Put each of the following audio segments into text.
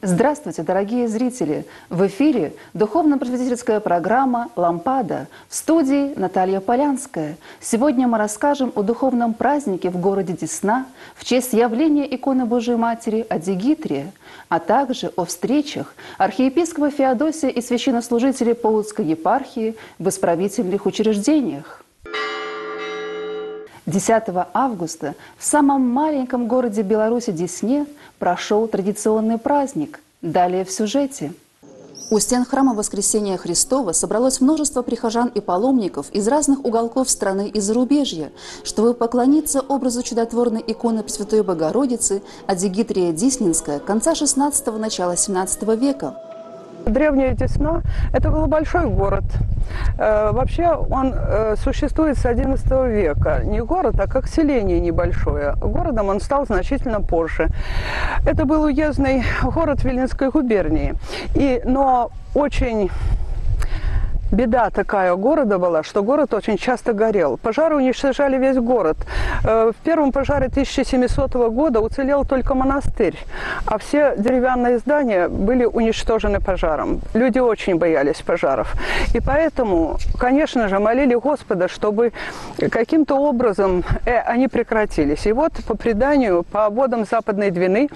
Здравствуйте, дорогие зрители! В эфире духовно-просветительская программа «Лампада». В студии Наталья Полянская. Сегодня мы расскажем о духовном празднике в городе Десна в честь явления иконы Божией Матери Адигитрия, а также о встречах архиепископа Феодосия и священнослужителей Полоцкой епархии в исправительных учреждениях. 10 августа в самом маленьком городе Беларуси Десне прошел традиционный праздник. Далее в сюжете. У стен храма Воскресения Христова собралось множество прихожан и паломников из разных уголков страны и зарубежья, чтобы поклониться образу чудотворной иконы Пресвятой Богородицы Адигитрия Диснинская конца 16-го, начала 17 века. Древняя Десна – это был большой город. Вообще он существует с XI века. Не город, а как селение небольшое. Городом он стал значительно позже. Это был уездный город Виленской губернии. Но очень... Беда такая города была, что город очень часто горел. Пожары уничтожали весь город. В первом пожаре 1700 года уцелел только монастырь, а все деревянные здания были уничтожены пожаром. Люди очень боялись пожаров. И поэтому, конечно же, молили Господа, чтобы каким-то образом они прекратились. И вот по преданию, по водам Западной Двины,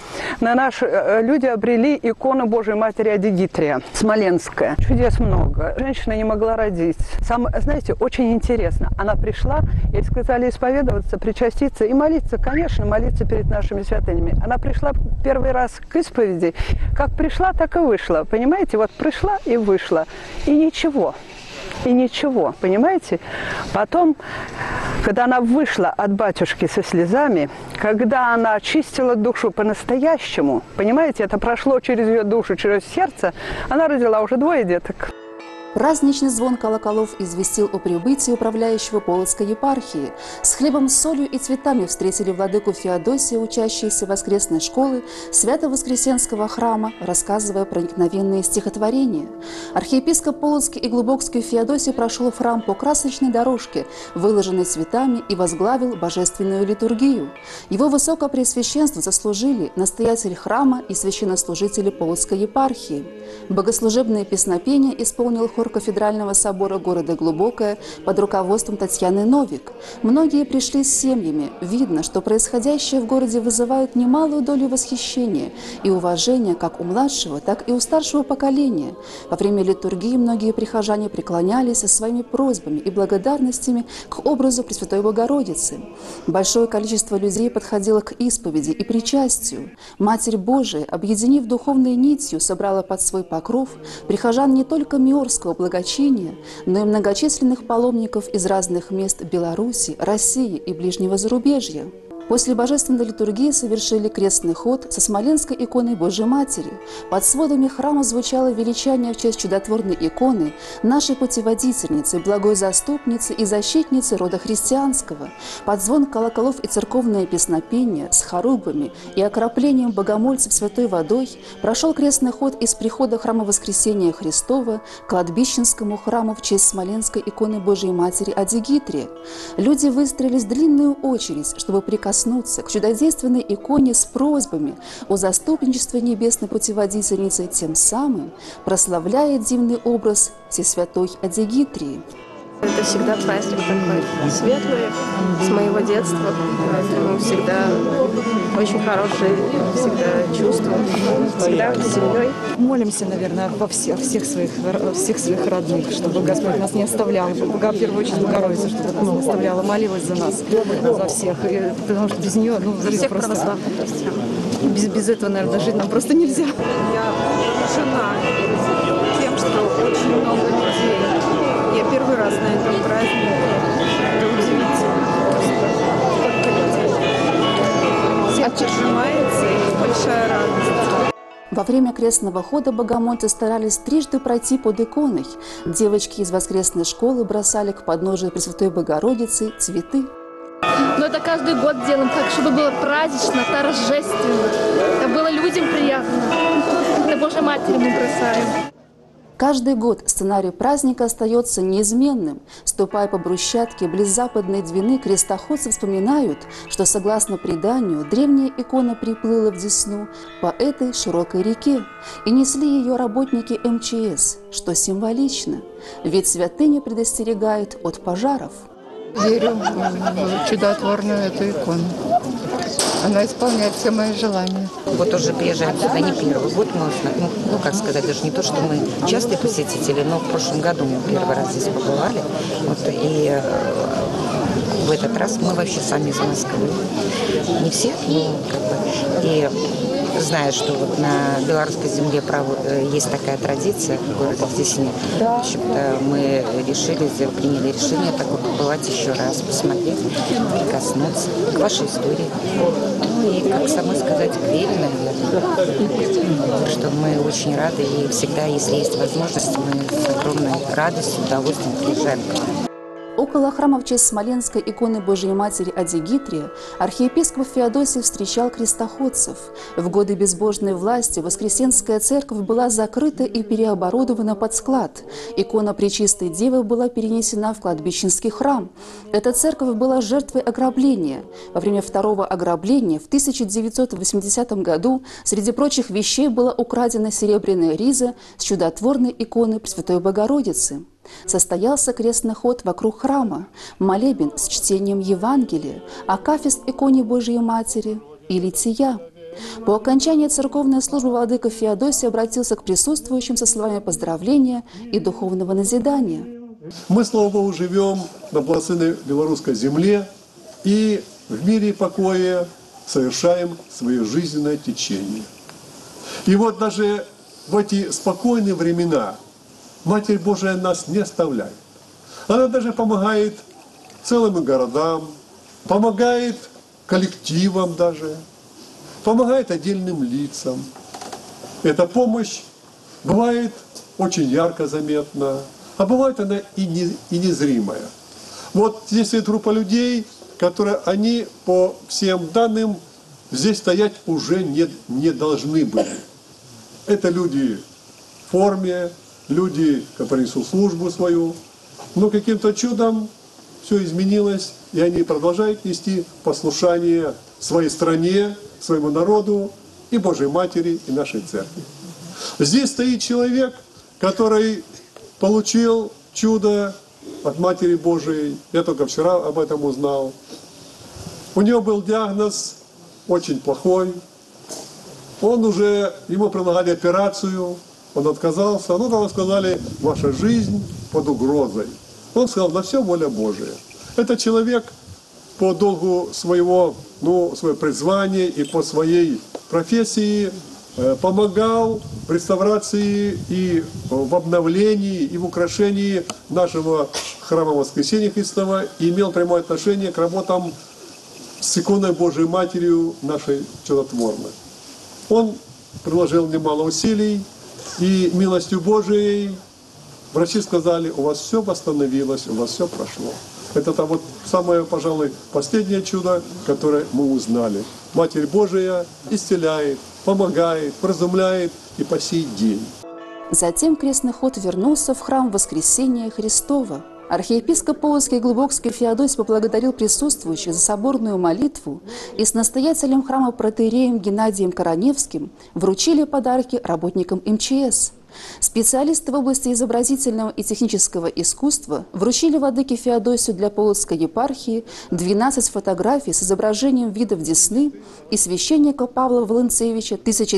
люди обрели икону Божией Матери Адигитрия, Смоленская. Чудес много. Женщина не могла родить. Знаете, очень интересно. Она пришла, ей сказали исповедоваться, причаститься и молиться. Конечно, молиться перед нашими святынями. Она пришла первый раз к исповеди. Как пришла, так и вышла. Понимаете? Вот пришла и вышла. И ничего. И ничего. Понимаете? Потом, когда она вышла от батюшки со слезами, когда она очистила душу по-настоящему, понимаете, это прошло через ее душу, через сердце, она родила уже 2 деток. Праздничный звон колоколов известил о прибытии управляющего Полоцкой епархии. С хлебом, солью и цветами встретили владыку Феодосия, учащиеся воскресной школы Свято-Воскресенского храма, рассказывая проникновенные стихотворения. Архиепископ Полоцкий и Глубокский Феодосий прошел в храм по красочной дорожке, выложенной цветами, и возглавил божественную литургию. Его высокопреосвященство заслужили настоятель храма и священнослужители Полоцкой епархии. Богослужебное песнопение исполнил хор кафедрального собора города Глубокое под руководством Татьяны Новик. Многие пришли с семьями. Видно, что происходящее в городе вызывает немалую долю восхищения и уважения как у младшего, так и у старшего поколения. Во время литургии многие прихожане преклонялись со своими просьбами и благодарностями к образу Пресвятой Богородицы. Большое количество людей подходило к исповеди и причастию. Матерь Божия, объединив духовной нитью, собрала под свой покров прихожан не только Миорского благочиния, но и многочисленных паломников из разных мест Беларуси, России и ближнего зарубежья. После божественной литургии совершили крестный ход со Смоленской иконой Божией Матери. Под сводами храма звучало величание в честь чудотворной иконы нашей путеводительницы, благой заступницы и защитницы рода христианского. Под звон колоколов и церковное песнопение с хорубами и окроплением богомольцев святой водой прошел крестный ход из прихода храма Воскресения Христова к кладбищенскому храму в честь Смоленской иконы Божией Матери Адигитрия. Люди выстроились в длинную очередь, чтобы прикоснуться к чудодейственной иконе с просьбами о заступничестве небесной путеводительницы, тем самым прославляя дивный образ Всесвятой Адигитрии. Это всегда праздник такой светлый, с моего детства, поэтому всегда очень хорошие всегда чувства, всегда с семьей. Молимся, наверное, во всех своих родных, чтобы Господь нас не оставлял, в первую очередь Богородица, чтобы нас не оставляла, молилась за нас, за всех, потому что без нее, За всех православных христиан. Без этого, наверное, жить нам просто нельзя. Я поражена тем, что очень много людей. Я первый раз на этом празднике. Это удивительно просто. Сколько людей. Сердце сжимается и большая радость. Во время крестного хода богомольцы старались трижды пройти под иконой. Девочки из воскресной школы бросали к подножию Пресвятой Богородицы цветы. Но это каждый год делаем, так, чтобы было празднично, торжественно. Это было людям приятно. Это Божьей Матери мы бросаем. Каждый год сценарий праздника остается неизменным. Ступая по брусчатке близ западной Двины, крестоходцы вспоминают, что, согласно преданию, древняя икона приплыла в Десну по этой широкой реке, и несли ее работники МЧС, что символично, ведь святыня предостерегает от пожаров. Верю в чудотворную эту икону. Она исполняет все мои желания. Вот уже приезжаем сюда не первый год. Мы, как сказать, даже не то, что мы частые посетители, но в прошлом году мы первый раз здесь побывали. Вот, и в этот раз мы вообще сами из Москвы. Не все, но как бы. И зная, что вот на белорусской земле есть такая традиция в городе Десне, в общем-то, мы приняли решение такое побывать еще раз, посмотреть, прикоснуться к вашей истории. Ну и, как самой сказать, к вере, наверное. Что мы очень рады, и всегда, если есть возможность, мы с огромной радостью, удовольствием приезжаем к вам. Около храма в честь Смоленской иконы Божией Матери Адигитрия архиепископ Феодосий встречал крестоходцев. В годы безбожной власти Воскресенская церковь была закрыта и переоборудована под склад. Икона Пречистой Девы была перенесена в кладбищенский храм. Эта церковь была жертвой ограбления. Во время второго ограбления в 1980 году среди прочих вещей была украдена серебряная риза с чудотворной иконой Пресвятой Богородицы. Состоялся крестный ход вокруг храма, молебен с чтением Евангелия, акафист иконе Божией Матери и лития. По окончании церковной службы владыка Феодосий обратился к присутствующим со словами поздравления и духовного назидания. Мы, слава Богу, живем на благословенной белорусской земле и в мире и покое совершаем свое жизненное течение. И вот даже в эти спокойные времена Матерь Божия нас не оставляет. Она даже помогает целым городам, помогает коллективам даже, помогает отдельным лицам. Эта помощь бывает очень ярко заметна, а бывает она и незримая. Вот здесь есть группа людей, которые они по всем данным здесь стоять уже не должны были. Это люди в форме, люди, которые несут службу свою, но каким-то чудом все изменилось, и они продолжают нести послушание своей стране, своему народу и Божьей Матери, и нашей Церкви. Здесь стоит человек, который получил чудо от Матери Божией. Я только вчера об этом узнал. У него был диагноз очень плохой. Ему предлагали операцию, он отказался. Ну, там сказали, ваша жизнь под угрозой. Он сказал, на все воля Божия. Это человек по долгу своего призвания и по своей профессии помогал в реставрации и в обновлении, и в украшении нашего храма Воскресения Христова, и имел прямое отношение к работам с иконой Божией Матерью нашей чудотворной. Он приложил немало усилий, и милостью Божией врачи сказали, у вас все восстановилось, у вас все прошло. Это вот самое, пожалуй, последнее чудо, которое мы узнали. Матерь Божия исцеляет, помогает, вразумляет и по сей день. Затем крестный ход вернулся в храм Воскресения Христова. Архиепископ Полоцкий и Глубокский Феодосий поблагодарил присутствующих за соборную молитву и с настоятелем храма протоиереем Геннадием Короневским вручили подарки работникам МЧС. Специалисты в области изобразительного и технического искусства вручили владыке Феодосию для Полоцкой епархии 12 фотографий с изображением видов Десны и священника Павла Волынцевича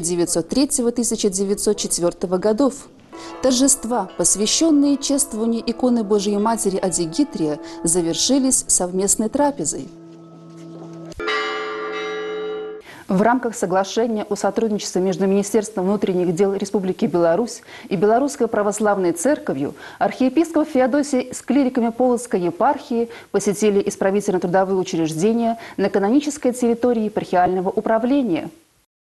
1903-1904 годов. Торжества, посвященные чествованию иконы Божией Матери Адигитрия, завершились совместной трапезой. В рамках соглашения о сотрудничестве между Министерством внутренних дел Республики Беларусь и Белорусской православной церковью архиепископ Феодосий с клириками Полоцкой епархии посетили исправительно-трудовые учреждения на канонической территории епархиального управления.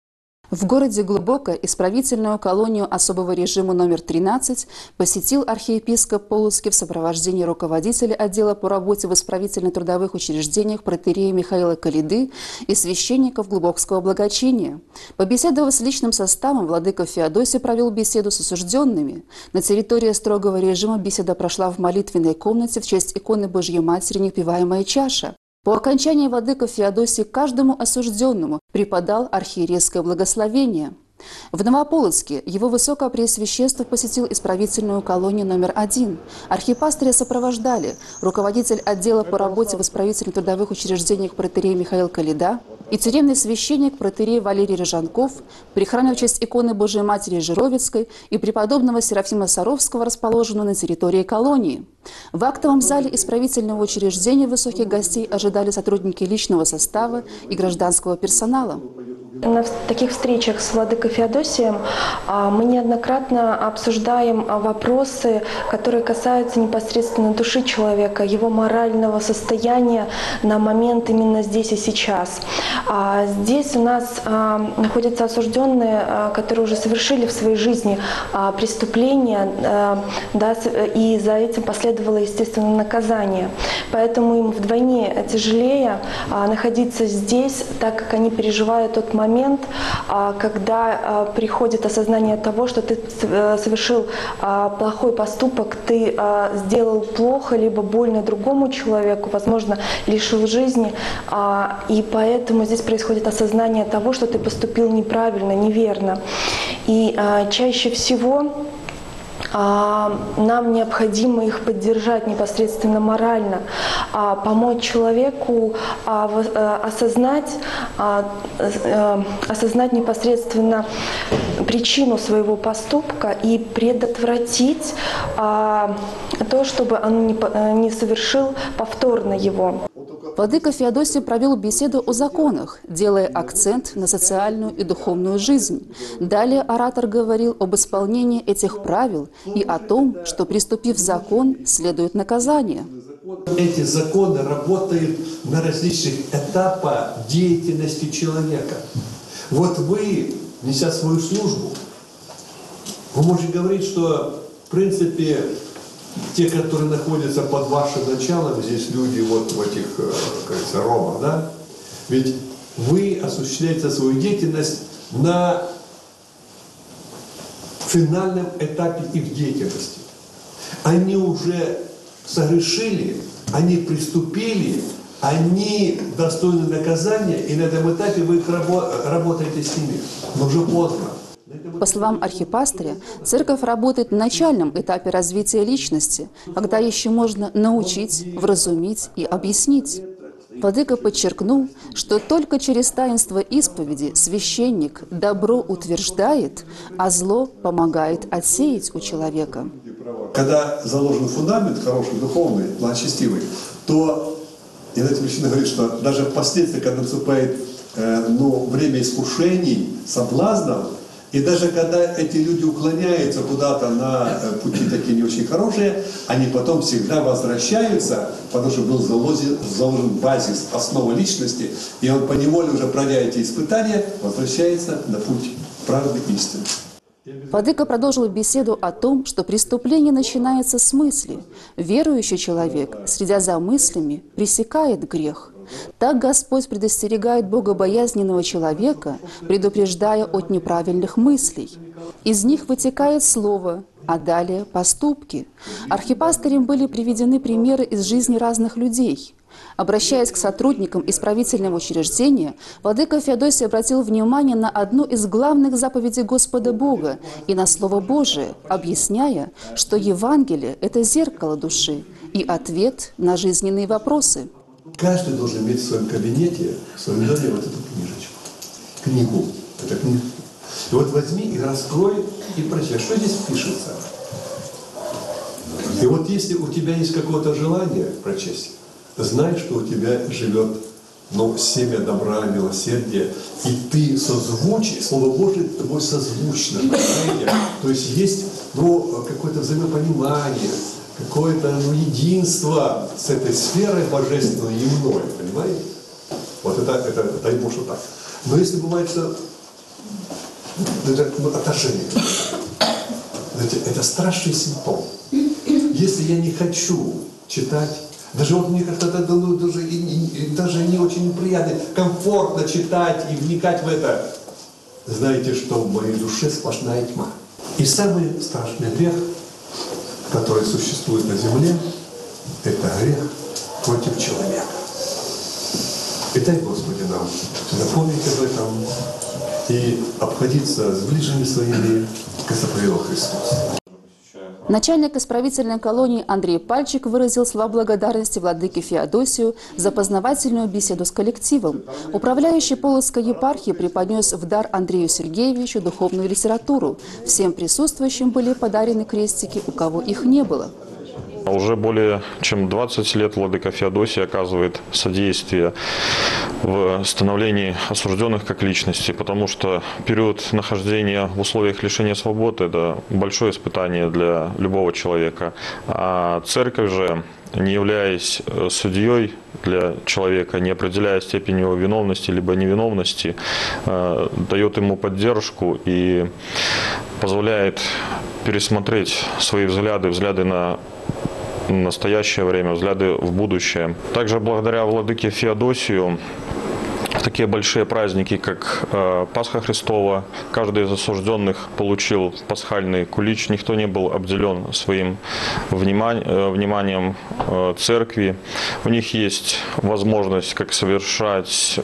В городе Глубоко исправительную колонию особого режима номер 13 посетил архиепископ Полоцкий в сопровождении руководителя отдела по работе в исправительно-трудовых учреждениях протоиерея Михаила Калиды и священников Глубокского благочиния. Побеседовав с личным составом, владыка Феодосий провел беседу с осужденными. На территории строгого режима беседа прошла в молитвенной комнате в честь иконы Божьей Матери «Непиваемая чаша». По окончании владыка Феодосий каждому осужденному преподал архиерейское благословение. В Новополоцке его высокопреосвященство посетил исправительную колонию номер 1. Архипастыря сопровождали руководитель отдела по работе в исправительно-трудовых учреждениях протоиерей Михаил Калида и тюремный священник протоиерей Валерий Рыжанков, прихрамив в честь иконы Божией Матери Жировицкой и преподобного Серафима Саровского, расположенную на территории колонии. В актовом зале исправительного учреждения высоких гостей ожидали сотрудники личного состава и гражданского персонала. На таких встречах с владыкой Феодосием мы неоднократно обсуждаем вопросы, которые касаются непосредственно души человека, его морального состояния на момент именно здесь и сейчас. Здесь у нас находятся осужденные, которые уже совершили в своей жизни преступления, и за этим последовало, естественно, наказание. Поэтому им вдвойне тяжелее находиться здесь, так как они переживают тот момент, когда приходит осознание того, что ты совершил плохой поступок, ты сделал плохо, либо больно другому человеку, возможно, лишил жизни, и поэтому здесь происходит осознание того, что ты поступил неправильно, неверно. И чаще всего нам необходимо их поддержать непосредственно морально, помочь человеку осознать непосредственно причину своего поступка и предотвратить то, чтобы он не совершил повторно его. Владыка Феодосий провел беседу о законах, делая акцент на социальную и духовную жизнь. Далее оратор говорил об исполнении этих правил и о том, что, приступив закон, следует наказание. Эти законы работают на различных этапах деятельности человека. Вот вы, неся свою службу, вы можете говорить, что, в принципе, те, которые находятся под вашим началом, здесь люди вот в этих, как говорится, ромах, да? Ведь вы осуществляете свою деятельность на финальном этапе их деятельности. Они уже согрешили, они приступили, они достойны наказания, и на этом этапе вы их работаете с ними. Но уже поздно. По словам архипастыря, церковь работает на начальном этапе развития личности, когда еще можно научить, вразумить и объяснить. Владыка подчеркнул, что только через таинство исповеди священник добро утверждает, а зло помогает отсеять у человека. Когда заложен фундамент хороший, духовный, благочестивый, то иногда причина говорит, что даже впоследствии, когда наступает время искушений, соблазнов, и даже когда эти люди уклоняются куда-то на пути такие не очень хорошие, они потом всегда возвращаются, потому что был заложен базис, основа личности, и он поневоле, уже пройдя эти испытания, возвращается на путь правды и истины. Владыка продолжил беседу о том, что преступление начинается с мысли. Верующий человек, следя за мыслями, пресекает грех. Так Господь предостерегает богобоязненного человека, предупреждая от неправильных мыслей. Из них вытекает слово, а далее поступки. Архипастырем были приведены примеры из жизни разных людей. Обращаясь к сотрудникам исправительного учреждения, владыка Феодосий обратил внимание на одну из главных заповедей Господа Бога и на Слово Божие, объясняя, что Евангелие – это зеркало души и ответ на жизненные вопросы. Каждый должен иметь в своем кабинете, в своем доме вот эту книгу. Это книга. И вот возьми и раскрой и прочитай, что здесь пишется. И вот если у тебя есть какое-то желание прочесть, знай, что у тебя живет семя добра, милосердия, и ты созвучишь, Слово Божие тобой созвучно. То есть есть какое-то взаимопонимание, какое-то единство с этой сферой божественной и мной, понимаете? Вот это дай Бог, что так. Но если бывает, что отношение. Это страшный симптом. Если я не хочу читать, даже вот мне как-то даже не очень приятно, комфортно читать и вникать в это, знаете, что в моей душе сплошная тьма. И самый страшный грех, который существует на земле, это грех против человека. И дай Господи нам напомнить об этом и обходиться с ближними своими, как заповедал Христос. Начальник исправительной колонии Андрей Пальчик выразил слова благодарности владыке Феодосию за познавательную беседу с коллективом. Управляющий Полоцкой епархии преподнес в дар Андрею Сергеевичу духовную литературу. Всем присутствующим были подарены крестики, у кого их не было. Уже более чем 20 лет владыка Феодосий оказывает содействие в становлении осужденных как личности, потому что период нахождения в условиях лишения свободы – это большое испытание для любого человека. А церковь же, не являясь судьей для человека, не определяя степень его виновности либо невиновности, дает ему поддержку и позволяет пересмотреть свои взгляды на настоящее время, взгляды в будущее. Также благодаря владыке Феодосию в такие большие праздники, как Пасха Христова, каждый из осужденных получил пасхальный кулич, никто не был обделен своим вниманием церкви. У них есть возможность как совершать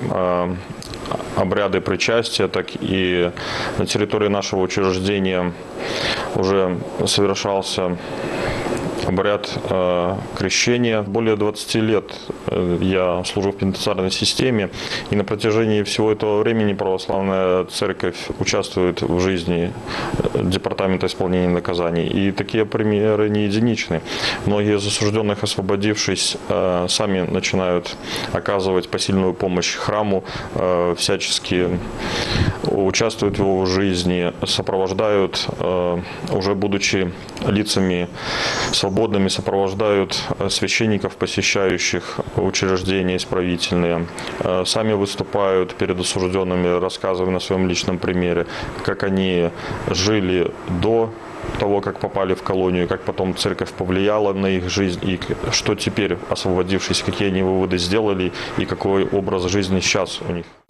обряды причастия, так и на территории нашего учреждения уже совершался обряд крещения. Более 20 лет я служу в пенитенциарной системе, и на протяжении всего этого времени православная церковь участвует в жизни департамента исполнения наказаний. И такие примеры не единичны. Многие из осужденных, освободившись, сами начинают оказывать посильную помощь храму, всячески участвуют в его жизни, сопровождают, уже будучи лицами свободными, сопровождают священников, посещающих учреждения исправительные, сами выступают перед осужденными, рассказывая на своем личном примере, как они жили до того, как попали в колонию, как потом церковь повлияла на их жизнь, и что теперь, освободившись, какие они выводы сделали, и какой образ жизни сейчас у них.